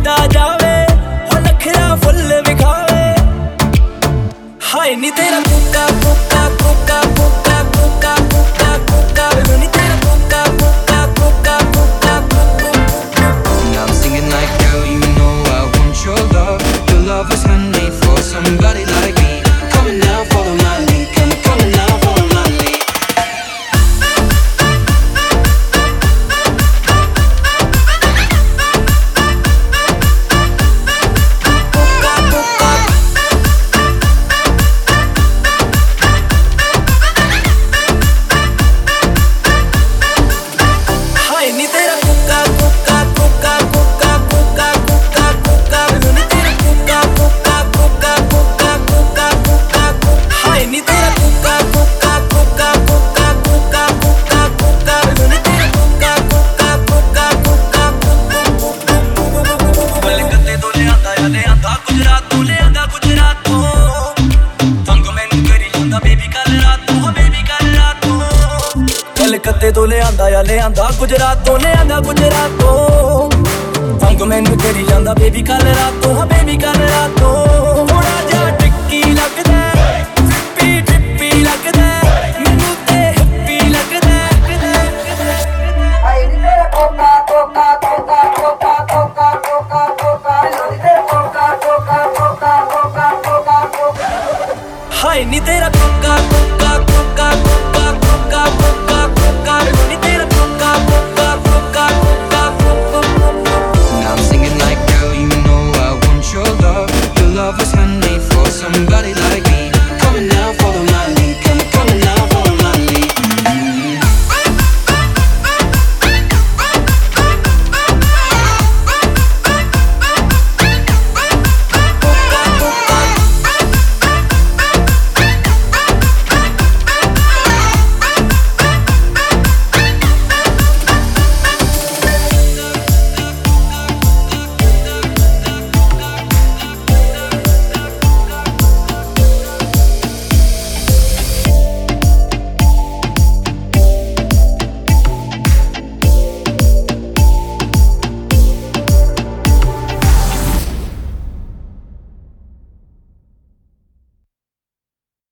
ਕੀਤਾ ਜਾਵੇ ਹੋ ਨਖਰਾ ਫੁੱਲ ਵਿਖਾਵੇ ਹਾਏ ਨੀ ਤੇਰਾ ਕੁੱਕਾ ਕੁੱਕਾ ਕੁੱਕਾ ਕੁੱਕਾ ਕੁੱਕਾ ਕੁੱਕਾ ਕੁੱਕਾ ਨੀ ਤੇਰਾ ਕੁੱਕਾ ਕੁੱਕਾ ਕੁੱਕਾ ਕੁੱਕਾ ਕੁੱਕਾ Now I'm singing like, girl, you know I want your love. Your love was handmade for somebody like me. Come on now, follow my lead. Come on now, follow my lead. ਨੀ ਤੇਰਾ ਕੁੱਕਾ ਕੁੱਕਾ ਕੁੱਕਾ ਕੁੱਕਾ ਕੁੱਕਾ ਕੁੱਕਾ ਕੁੱਕਾ ਨੀ ਤੇਰਾ ਕੁੱਕਾ ਕੁੱਕਾ ਕੁੱਕਾ ਕੁੱਕਾ ਕੁੱਕਾ ਕੁੱਕਾ ਹਾਏ ਨੀ ਤੇਰਾ ਕੁੱਕਾ ਕੁੱਕਾ ਕੁੱਕਾ ਕੁੱਕਾ ਕੁੱਕਾ ਕੁੱਕਾ ਕੁੱਕਾ ਨੀ ਤੇਰਾ ਕੁੱਕਾ ਕੁੱਕਾ ਕੁੱਕਾ ਕੁੱਕਾ ਕੁੱਕਾ ਕਲਕੱਤੇ ਤੋਂ ਲਿਆਂਦਾ ਗੁਜਰਾਤ ਤੋਂ ਲਿਆਂਦਾ ਗੁਜਰਾਤ ਤੋਂ ਤੰਗ ਮੈਨੂੰ ਕਰੀ ਜਾਂਦਾ ਬੇਬੀ ਕੱਲ ਰਾਤ ਤੋਂ ਬੇਬੀ ਕੱਲ ਰਾਤ ਤੋਂ ਕਲਕੱਤੇ ਤੋਂ ਲਿਆਂਦਾ ਗੁਜਰਾਤ ਤੋਂ ਲਿਆਂਦਾ ਗੁਜਰਾਤ ਤੋਂ ਤੰਗ ਮੈਨੂੰ ਕਰੀ ਜਾਂਦਾ ਬੇਬੀ ਕੱਲ ਰਾਤ ਤੋਂ ਬੇਬੀ ਕੱਲ ਰਾਤ ਤੋਂ ਥੋੜਾ ਜਿਹਾ ਟਿੱਕੀ ਲੱਗਦਾ ਟਿੱਪੀ ਟਿੱਪੀ ਲੱਗਦਾ ਮੈਨੂੰ ਤੇ ਹਿੱਪੀ ਲੱਗਦਾ ਹਾਏ ਨੀ ਤੇਰਾ ਕੋਕਾ ਕੋਕਾ ਕੋਕਾ ਕੋਕਾ ਕੋਕਾ ਕੋਕਾ ਕੋਕਾ ਨੀ ਤੇਰਾ ਕੋਕਾ ਕੋਕਾ ਕੋਕਾ ਕੋਕਾ ਕੋਕਾ ਹਾਏ ਨੀ ਤੇਰਾ ਕੁੱਕਾ